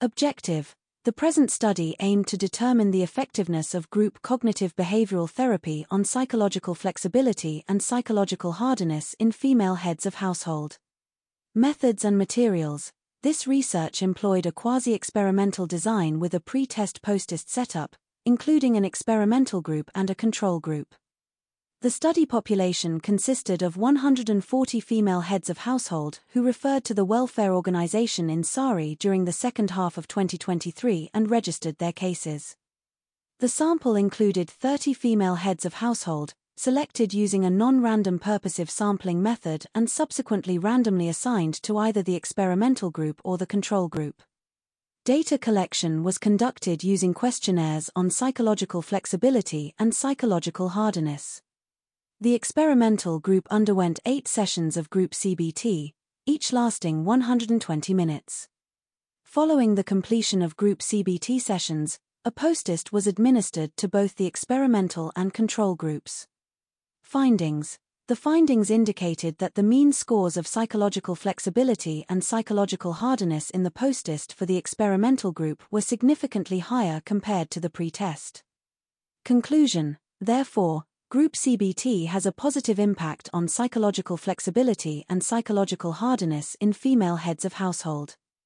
Objective: the present study aimed to determine the effectiveness of group cognitive behavioral therapy on psychological flexibility and psychological hardiness in female heads of household. Methods and materials: this research employed a quasi-experimental design with a pre-test post-test setup, including an experimental group and a control group. The study population consisted of 140 female heads of household who referred to the Welfare Organization in SARI during the second half of 2023 and registered their cases. The sample included 30 female heads of household, selected using a non-random purposive sampling method and subsequently randomly assigned to either the experimental group or the control group. Data collection was conducted using questionnaires on psychological flexibility and psychological hardiness. The experimental group underwent 8 sessions of group CBT, each lasting 120 minutes. Following the completion of group CBT sessions, a post-test was administered to both the experimental and control groups. Findings: the findings indicated that the mean scores of psychological flexibility and psychological hardiness in the post-test for the experimental group were significantly higher compared to the pre-test. Conclusion: therefore, group CBT has a positive impact on psychological flexibility and psychological hardiness in female heads of household.